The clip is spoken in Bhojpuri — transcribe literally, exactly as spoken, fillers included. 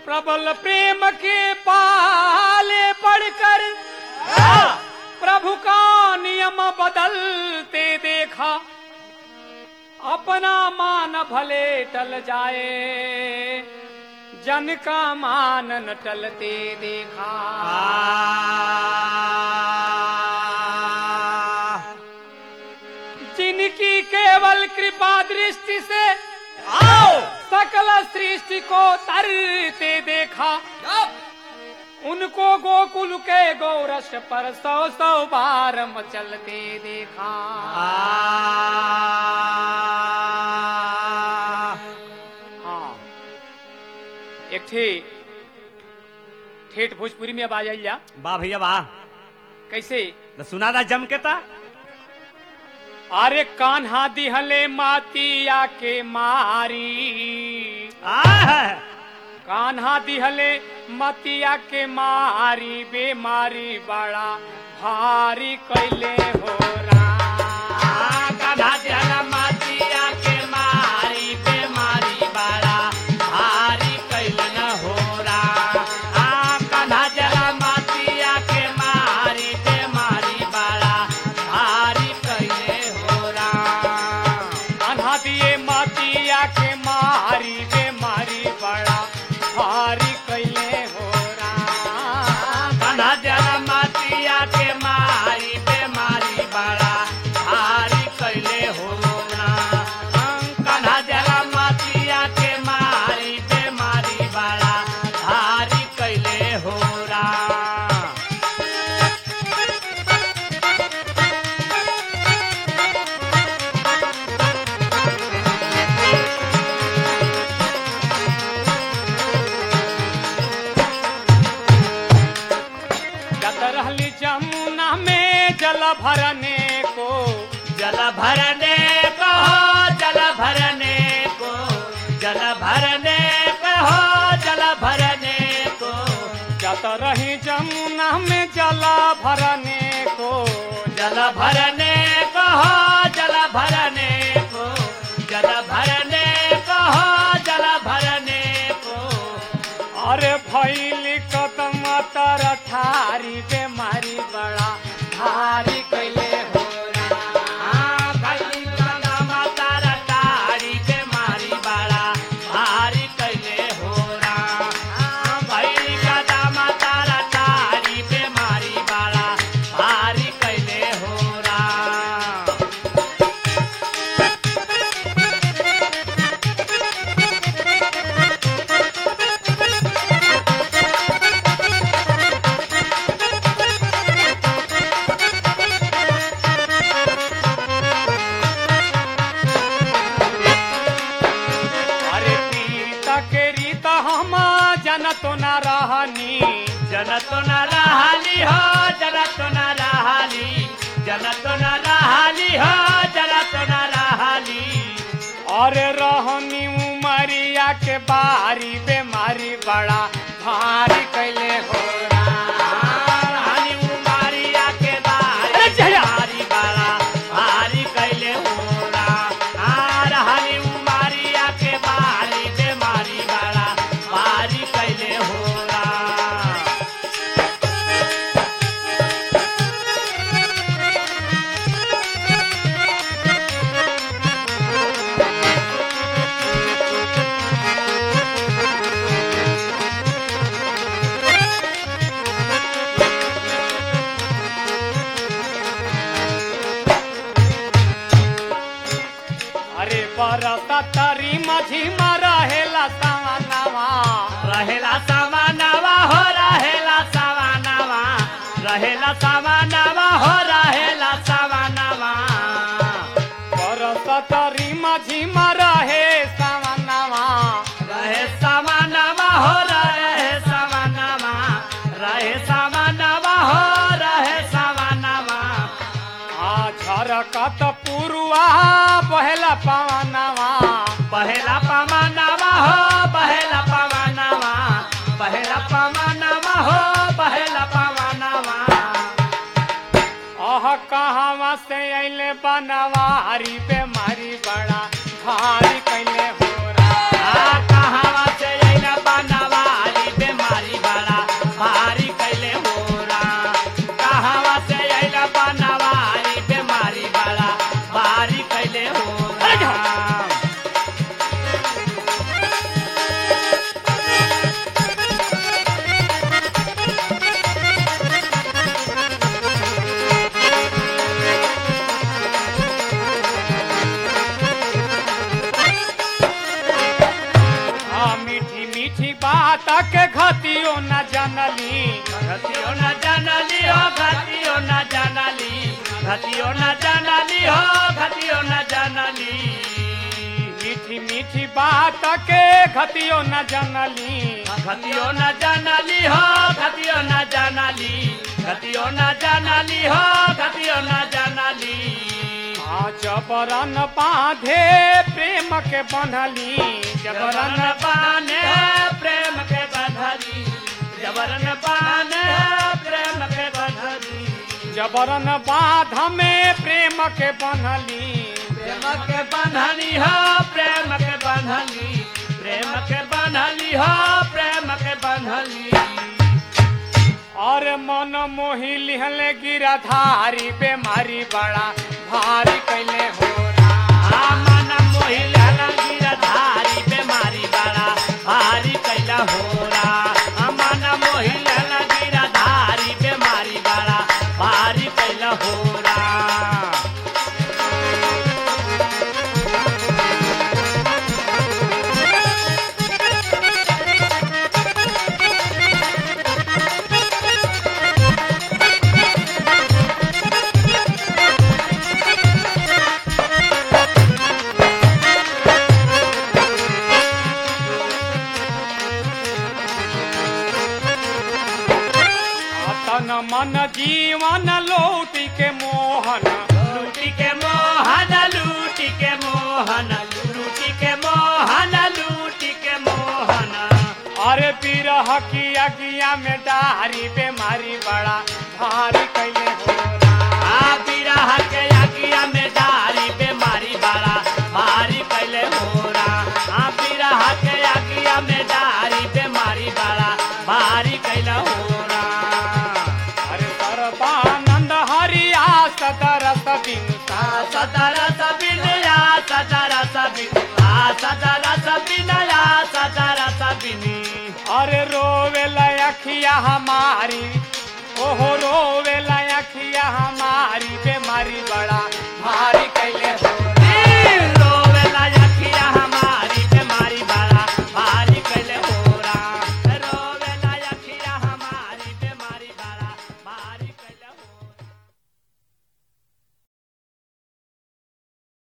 प्रबल प्रेम के पाले पढ़कर प्रभु का नियम बदलते देखा, अपना मान भले टल जाए, जन का मान न टलते देखा। जिनकी केवल कृपा दृष्टि से आओ सकल सृष्टि को तरते देखा, उनको गोकुल के गोरस पर सौ सौ बार मचलते देखा। हाँ, एक थे ठेठ भोजपुरी में अब आ जाइया। वाह भैया वाह, कैसे न सुना था जम के था। अरे कान्हा दिहले मातिया के मारी, कान्हा दिहले मतिया के मारी, बेमारी बड़ा भारी कैले हो राम। कान्हा दिहले मतिया के मारी, बेमारी बड़ा भारी कैले न हो राम। कान्हा दिहले मतिया के मारी, बेमारी बड़ा भारी कैले हो राम। कान्हा दिए मतिया के मारी, बेमारी बड़ा भारी कैले हो राम। कान्हा दिहले मतिया के मारी, बेमारी बड़ा भारी कैले हो राम। कान्हा दिहले मतिया के मारी, बेमारी बड़ा भारी कैले हो राम। जत रहली जमुना में जल भरने को, जल भरने को जल भरने को, जल भरने को जल भरने को, जत रही जमुना में जल भरने को, जल भरने को जल भरने को, जल भरने को जल भरने को। अरे भैली कदम तर ठारी, बेमारी बड़ा भारी कैले हो राम। भैली कदम तर ठारी, बेमारी बड़ा भारी कैले हो राम। भैली कदम तर ठारी, बेमारी बड़ा भारी कैले हो राम। अरे पीता के रीता हम जनतो न रहनी, जनत न रहाली हो, जनत न रहाली, जनत न रहाली हो, जनत न रहाली। अरे रहनी उमरिया के बारी, बेमारी बड़ा भारी कैले हो राम। रानी उमारिया के बारी, अरे जया! भारी बड़ा भारी कैले हो राम। आ रानी उमारिया के बारी, बेमारी बड़ा भारी कैले हो राम। अरे बरसा तरी मझिमा रहेला सावनवा, रहेला सावनवा हो, रहेला सावनवा, रहेला सावनवा हो, रहेला सावनवा। बरसा तरी मझिमा रहे सावनवा, रहे सावनवा हो, रहे सावनवा, रहे सावनवा हो, रहे सावनवा। आ झरकत पुरुआ बहेला पवनवा, पहला पवनवा हो, पहला पवनवा, पहला पवनवा हो, पहला पवनवा। आह कहावा से अइले बनवारी, बेमारी बड़ा भारी कैले हो राम। आ कहावा से अइले बनवारी, जानली घतियो न जानली हो घतियो न जानली घतियो न जानली हो घतियो न जानली मीठी मीठी बात के घतियो न जानली घतियो न जानली हो घतियो न जानली घतियो न जानली हो घतियो न जानली जबरन बांधे प्रेम के बंधली जबरन बाने प्रेम के बंधली जबरन बाने प्रेम के बंधली जबरन बाध में प्रेम के बंधली प्रेम के बंधली हो प्रेम के बंधली प्रेम के बंधली हो प्रेम के बंधली और मन मोही लिहले गिरधारी बेमारी बड़ा भारी कैले हो मन मोही लिहले गिरधारी बेमारी बड़ा भारी कैला हो मन मोही लिहले गिरधारी बेमारी बड़ा भारी कैला हो मन जीवन लूटी के मोहन लूटी के मोहन लूटी के मोहन लूटी के मोहन लूटी के मोहन अरे बिरह की अगिया में डारी बेमारी बड़ा भारी कैले हो बिरह के अगिया में डारी बेमारी बड़ा भारी कैले हो बिरह के अगिया में डारी बेमारी बड़ा भारी कैले हो सदरस बिन सदरस बिन या सदरस बिन आ सदरस बिन या सदरस बिन अरे रोवे लखिया हमारी ओहो रोवे लखिया हमारी बेमारी बड़ा